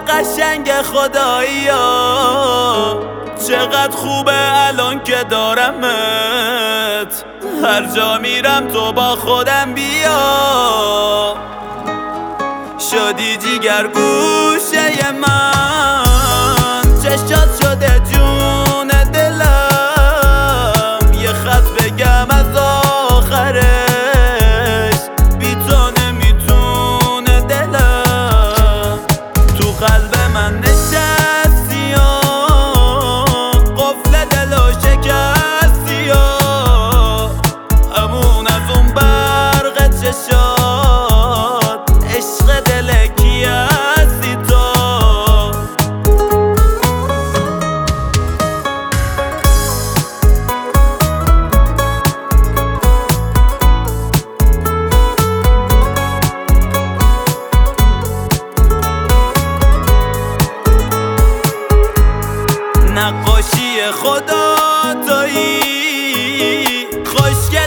قشنگ خدایی ها، چقدر خوبه الان که دارمت، هر جا میرم تو با خودم بیا. شدی جیگر گوشه من، چشات شده جون دلم، یه خط بگم از آخرش، بی تو نمیتونه دلم. تو قلب من نشستی و قفل دلو شکستی و امون از اون برق چشات، عشق دل کی هستی تو. نقاشی خدا تویی، خوشگل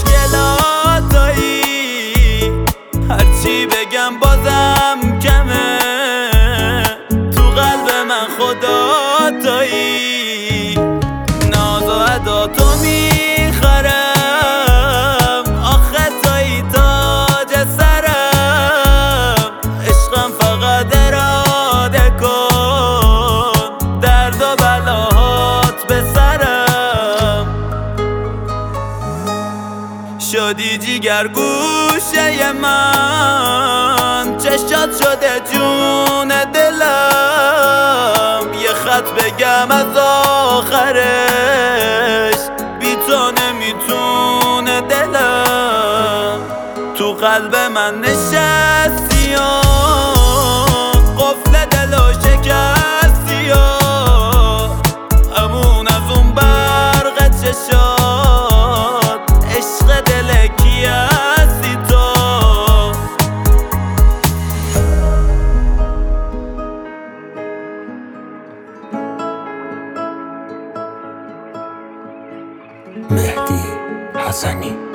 خوشگلاتایی، هرچی بگم بازم کمه، تو قلب من خدا تویی. ناز و ادا تو میخرم، آخه تویی تاج سرم، عشقم فقط اراده کن، درد و بلاهات به سرم. شدی جیگر گوشه من، چشات شده جون دلم، یه خط بگم از آخرش، بی تو نمیتونه دلم. تو قلب من نشستی و قفل دلو شکستی و امون از اون برق چشات، عشق دل کی هستی تو. مهدی حسنی.